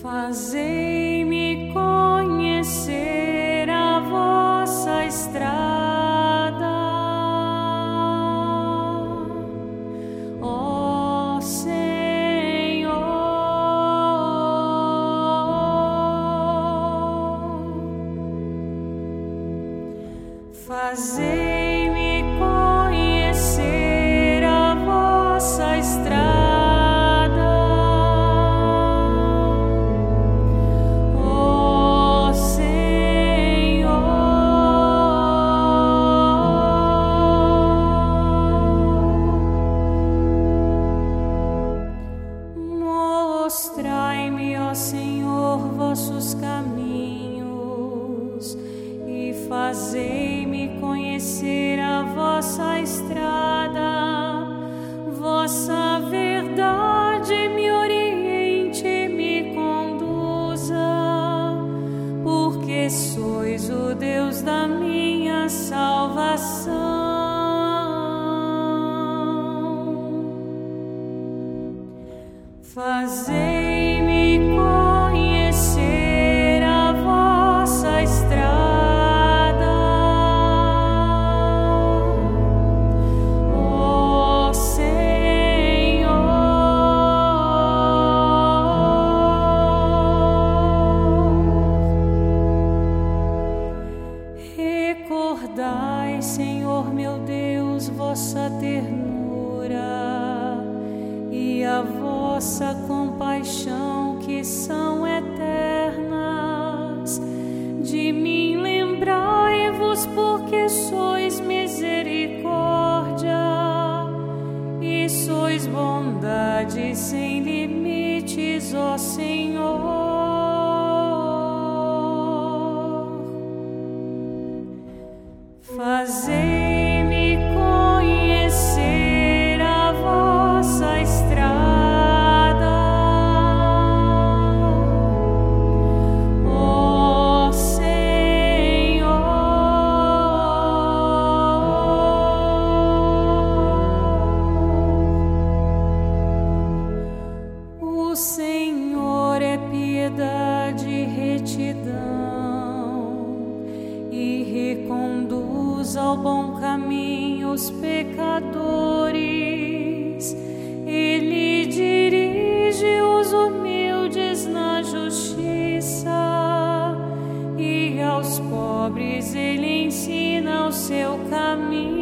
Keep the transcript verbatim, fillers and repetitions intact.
Fazei-me conhecer a vossa estrada, ó Senhor. Fazei-me conhecer a vossa estrada. Mostrai-me, ó Senhor, vossos caminhos e fazei-me conhecer a vossa estrada. Vossa verdade me oriente e me conduza, porque sois o Deus da minha salvação. Fazei-me conhecer a vossa estrada, ó Senhor. Recordai, Senhor meu Deus, vossa ternura e a vossa compaixão, que são eternas. De mim lembrai-vos, porque sois misericórdia e sois bondade sem limites, ó Senhor. Fazei-me conhecer a vossa estrada, ó Senhor. O Senhor é piedade e retidão, e reconduz ao bom caminho os pecadores. Ele dirige os humildes na justiça, e aos pobres ele ensina o seu caminho.